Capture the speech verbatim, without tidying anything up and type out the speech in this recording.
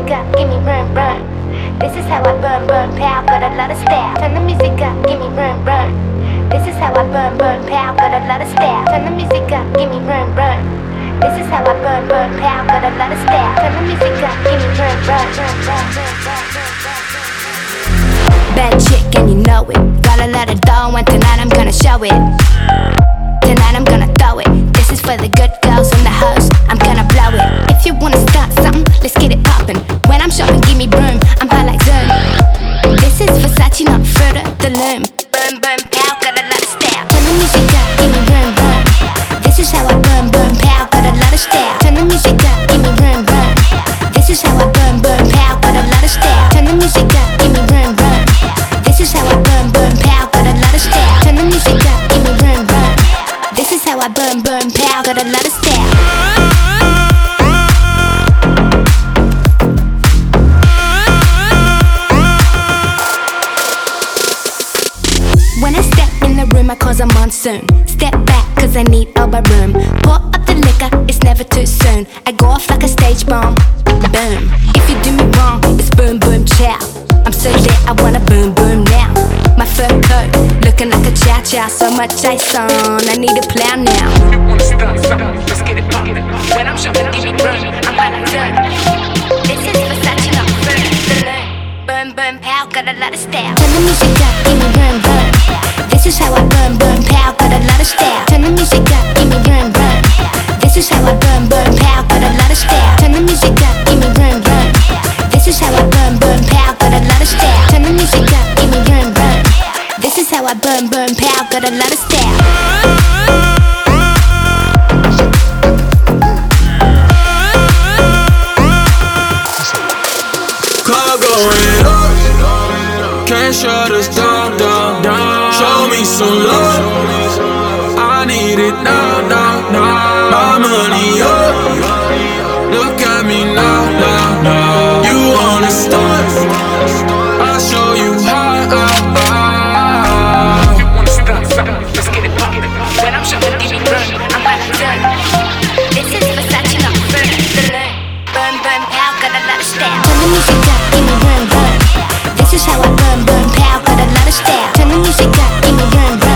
music up, give me burn, burn. This is how I burn, burn, pow, got a lot of style. Turn the music up, give me burn, burn. This is how I burn, burn, pow, got a lot of style. Turn the music up, give me burn, burn. This is how I burn, burn, pow, got a lot of style. Turn the music up, give me burn, burn, burn, burn, burn, burn, burn. Bad chick and you know it. Got a lot of dough and tonight I'm gonna show it. Tonight I'm gonna throw it. This is for the good girls in the house. I'm gonna blow it. If you wanna start something, let's get it poppin'. When I'm shopping, give me broom. I'm high like Zoom. This is Versace, not further the loom. Boom, boom, pow, got a lot of style. Turn the music up, give me broom, broom. This is how I burn, burn, pow, got a lot of style. Turn the music up, give me broom, broom. This is how I burn, burn, pow, got a lot of style. Turn the music up, give me broom, broom. This is how I burn, burn, pow, got a lot of style. Turn the music up, give me broom, broom. This is how I burn, burn, pow, got a lot of style. When I step in the room, I cause a monsoon. Step back, cause I need elbow room. Pour up the liquor, it's never too soon. I go off like a stage bomb. Boom. If you do me wrong, it's boom, boom, chow. I'm so lit, I wanna boom, boom now. My fur coat, looking like a chow chow. So much ice on, I need a plow now. You wanna start something, let's get it poppin'. When I'm shopping, give me burn, I'm high like Zoom. This is Versace, not further. Burn, burn, pow, got a lot of style. Turn the music up, give me burn, burn. This is how I burn, burn, pow, got a lot of style. Turn the music up, give me burn, burn. This is how I burn, burn, pow, got a lot of style. Turn the music up, give me burn, burn. This is how I burn, burn, pow, got a lot of style. Turn the music up, give me burn, burn. This is how I burn, burn, pow, got a lot of style. Car going up, can't shut us down, down, down. Show me some love, I need it now, now, now. My money up, look at me now, now, now. You wanna start, I'll show you how. You wanna start something, let's get it poppin'. When I'm shopping, give me burn, I'm high like Zoom. This is Versace, not further. Burn, burn, pow, got a lot of style. Turn the music up, give me burn, burn. This is how I burn, burn, pow, got a lot of style. Turn the music up, give me burn, burn.